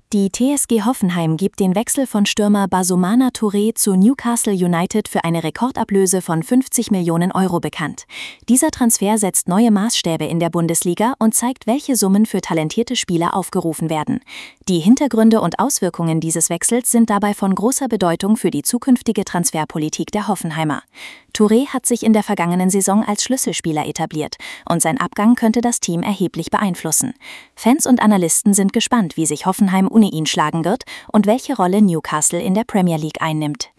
Die TSG Hoffenheim gibt den Wechsel von Stürmer Basumana Touré zu Newcastle United für eine Rekordablöse von 50 Millionen Euro bekannt. Dieser Transfer setzt neue Maßstäbe in der Bundesliga und zeigt, welche Summen für talentierte Spieler aufgerufen werden. Die Hintergründe und Auswirkungen dieses Wechsels sind dabei von großer Bedeutung für die zukünftige Transferpolitik der Hoffenheimer. Touré hat sich in der vergangenen Saison als Schlüsselspieler etabliert und sein Abgang könnte das Team erheblich beeinflussen. Fans und Analysten sind gespannt, wie sich Hoffenheim ohne ihn schlagen wird und welche Rolle Newcastle in der Premier League einnimmt.